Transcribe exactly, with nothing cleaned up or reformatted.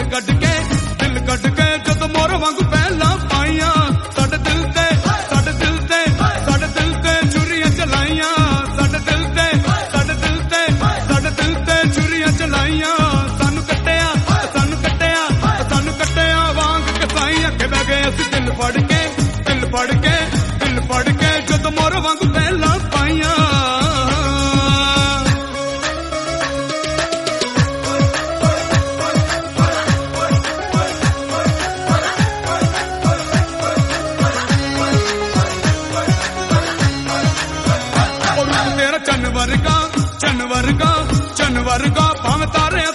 ਕੱਢ ਕੇ ਦਿਲ ਕੱਢ ਕੇ ਜਦੋਂ ਮੋਰ ਵਾਂਗੂ ਪਹਿਲਾਂ ਪਾਈਆਂ ਸਾਡੇ ਦਿਲ ਤੇ ਸਾਡੇ ਦਿਲ ਤੇ ਸਾਡੇ ਦਿਲ ਤੇ ਛੁਰੀਆਂ ਚਲਾਈਆਂ ਸਾਡੇ ਦਿਲ ਤੇ ਸਾਡੇ ਦਿਲ ਤੇ ਸਾਡੇ ਦਿਲ ਤੇ ਛੁਰੀਆਂ ਚਲਾਈਆਂ ਸਾਨੂੰ ਕੱਟਿਆ ਸਾਨੂੰ ਕੱਟਿਆ ਸਾਨੂੰ ਕੱਟਿਆ ਵਾਂਗ ਕਸਾਈ ਅੱਗੇ ਬਹਿ ਗਏ ਅਸੀਂ ਦਿਲ ਫੜ ਕੇ ਦਿਲ ਫੜ ਕੇ ਦਿਲ ਫੜ ਕੇ ਜਦੋਂ ਮੋਰ ਵਾਂਗੂ ਪਹਿਲਾਂ ਪਾਈਆਂ चन वर्गा चन वर्गा चन वर्गा भाव तारे